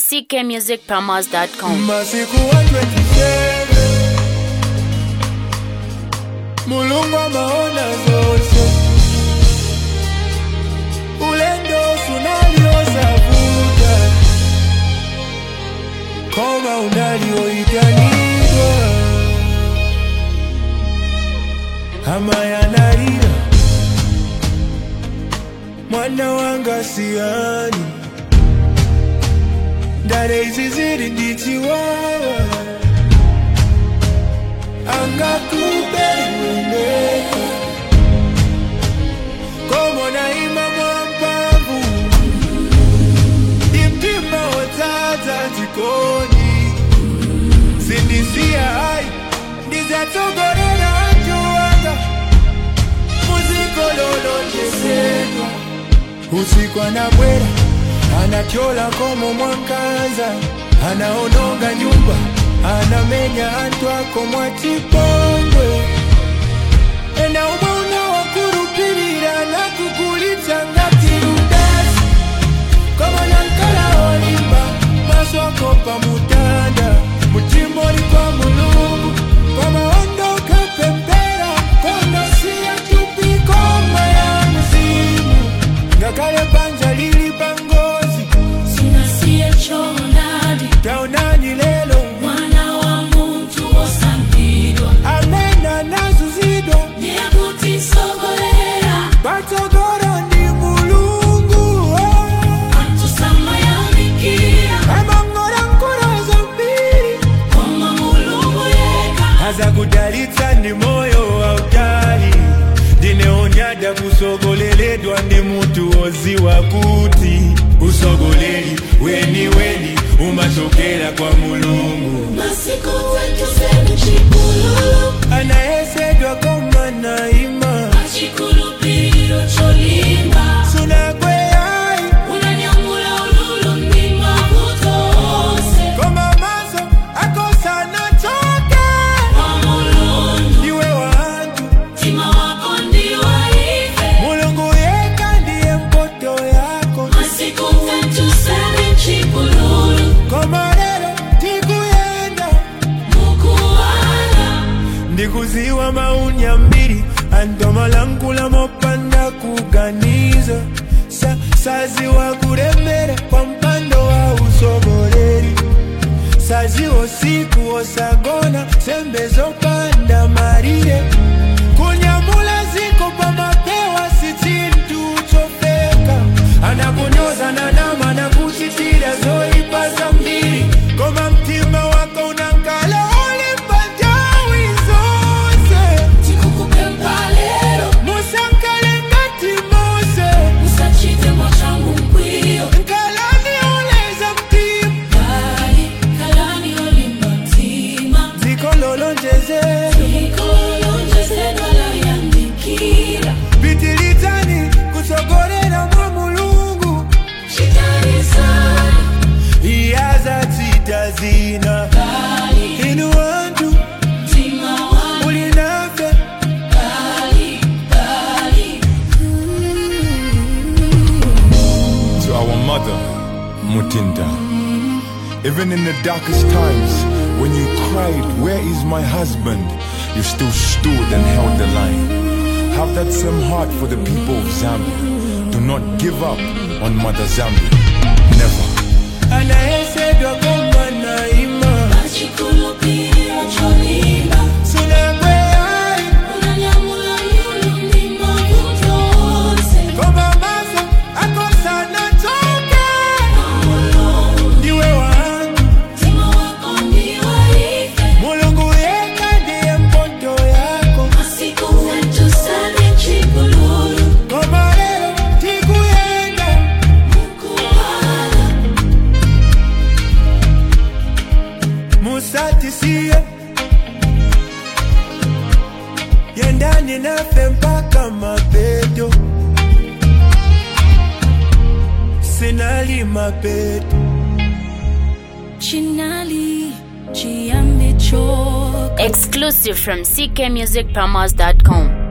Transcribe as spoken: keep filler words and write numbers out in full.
c k music promos dot com. Masiku wa twenty-seven Mulungu amaona zote Ulendo unaliosavuta Koma unalioitanidwa Ama yanarira Mwana wanga siani Dare iziziri ndichiwawa Anga kupeleka Komo na ima mwampavu Dimtima otata jikoni Sindisia hai Ndizatogorera ajuanga Muziko lolo jesedwa Usiku anabwera Anakyola komo mwankaza Anaononga nyumba Anamenya antu ako mwachipongwe Ena umauna wakurupirira na kukulita ngati udasi Kama nankala olimba Maswako pa mutanda Mutimori kwa mulungu Kama ondoka pembera Kono siya tupi koma ya mzimu Ngakale panja lili pangozi Sina siya chonadi Taunani lelo Mwana wa muntu osambidwa Amena nazuzidwa Nyebuti sogolera Batogoro ndi mulungu Antu sama ya mikia Amangora nkora zambiri Koma mulungu yeka Haza kudalitsa ndi moyo wa utali Dine onyada kusogoleledwa ndi mutu oziwa kuti Usogoleri weni weni umachokera kwa mulungu Masiku wetu semu chikulu Anayesedwa koma naima Achikulu piro cholimba Sunakwe hai Unanyamula ululu mnima kutose Koma maso akosana choke Kwa mulungu Iwe wantu Tima wako ndiwa ife mulungu yeka ndiye mpoto yako Masiku wetu semu chikulu Koma lero tikuyenda Mukuwala Ndikuziwa maunya mbiri Andoma langula mopanda kuganiza Sa, sazi wa kuremera kwa mpando wa usogoleri Sazi osiku osagona sembezo panda marire Kunyamula ziko pa mapewa si chintu chofeka Anakunyoza na nama na kuchitira zoipaza mbiri Koma mtima wako unankala olimpajawi zose Tikukupe mpalero Musankale ngati Mose Usachite mwachangu mkwio Nkalani oleza mtima Kali, kalani olimba mtima Ziko lolonjeze Ikolonje sedwala yandikira Bitilitani kusogorera mwa mulungu Chitani sana Iyaza titazina Kali, Inu wantu tima wangu ulinafe Kali, kali To our mother, Mutinda. Even in the darkest times, when you cried, where is my husband? You still stood and held the line. Have that same heart for the people of Zambia. Do not give up on Mother Zambia. Never. Anayesedwa koma naima Achikulu piro cholimba Sunakwe hai Unanyamula lulu mnima kutose Koma maso akosana choke Kwa mulungu Iwe wantu Tima wako ndiwa ife mulungu yeka ndiye mpoto yako Masiku wetu sami chikulu Koma lero tikuyenda Mukuwala Musatisiye Yendani nafe mpaka mapeto Sinali mapeto Chinali Chiambe choka Exclusive from c k music promos dot com.